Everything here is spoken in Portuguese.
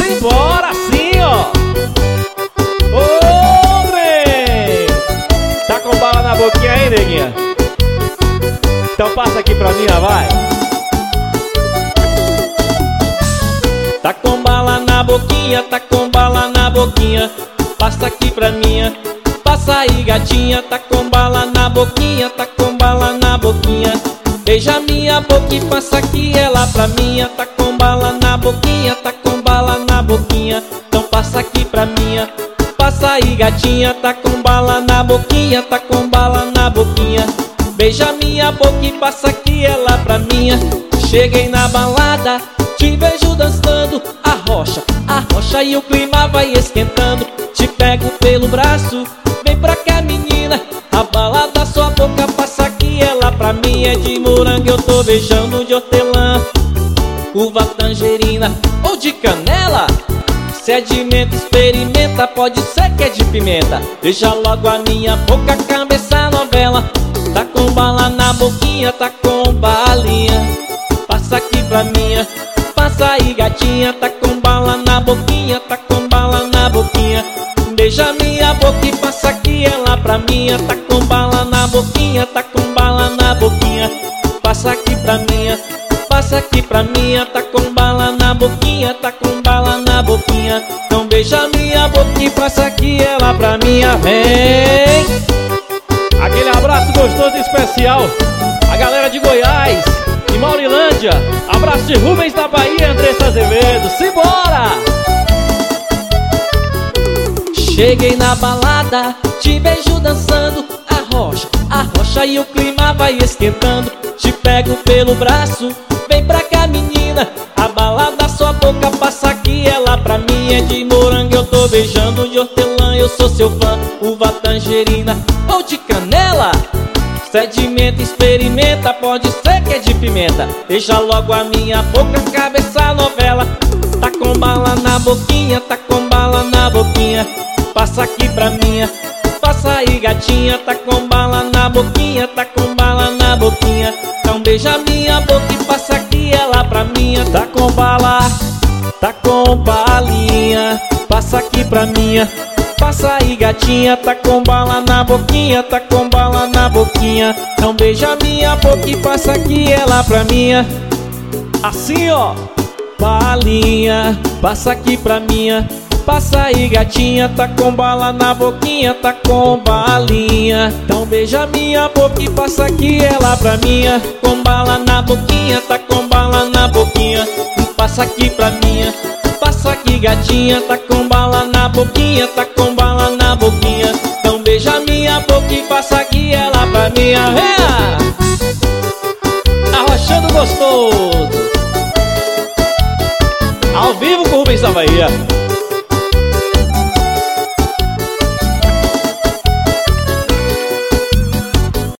Simbora sim, ó. Ô, trem. Tá com bala na boquinha aí, neguinha? Então passa aqui pra mim, vai. Tá com bala na boquinha, tá com bala na boquinha. Passa aqui pra minha. Passa aí, gatinha. Tá com bala na boquinha, tá com bala na boquinha. Beija minha boca e passa aqui ela pra minha. Tá com bala na boquinha, tá com bala na boquinha. Então passa aqui pra minha. Passa aí, gatinha. Tá com bala na boquinha, tá com bala na boquinha. Beija minha boca e passa aqui ela pra minha. Cheguei na balada, te vejo dançando. Arrocha e o clima vai esquentando. Te pego pelo braço, vem pra cá, menina. A bala da sua boca passa aqui ela pra mim. É de morango, eu tô beijando de hortelã, uva, tangerina ou de canela. Se é de menta, experimenta, pode ser que é de pimenta. Deixa logo a minha boca, cabeça novela. Tá com bala na boquinha, tá com balinha. Passa aqui pra minha. Passa aí, gatinha. Tá com bala na boquinha, tá com bala na boquinha. Beija minha boca e passa aqui ela pra minha. Tá com bala na boquinha, tá com bala na boquinha. Passa aqui pra minha. Passa aqui pra minha. Tá com bala na boquinha, tá com bala na boquinha. Então beija minha boca e passa aqui ela pra minha. Vem! Aquele abraço gostoso e especial a galera de Goiás e Maurilândia. Abraço de Rubens da Bahia, Andressa Azevedo. Simbora! Cheguei na balada, te vejo dançando. Arrocha e o clima vai esquentando. Te pego pelo braço, vem pra cá, menina. A bala da sua boca passa aqui ela pra mim. É de morango, eu tô beijando de hortelã. Eu sou seu fã, uva, tangerina ou de canela. Se é de menta, experimenta, pode ser que é de pimenta. Deixa logo a minha boca, cabeça novela. Tá com bala na boquinha, tá com bala na boquinha. Passa aqui pra minha. Passa aí, gatinha. Tá com bala na boquinha, tá com bala na boquinha. Então beija minha boca e passa aqui ela pra minha. Tá com bala, tá com balinha. Passa aqui pra minha. Passa aí, gatinha. Tá com bala na boquinha, tá com bala na boquinha. Então beija minha boca e passa aqui ela pra minha. Assim, ó. Balinha, passa aqui pra minha. Passa aí, gatinha. Tá com bala na boquinha, tá com balinha. Então beija minha boca e passa aqui ela pra minha. Com bala na boquinha, tá com bala na boquinha. Passa aqui pra minha. Passa aqui, gatinha. Tá com bala na boquinha, tá com bala na boquinha. Então beija minha boca e passa aqui ela pra minha. Arrochando gostoso, ao vivo com o Rubens da Bahia.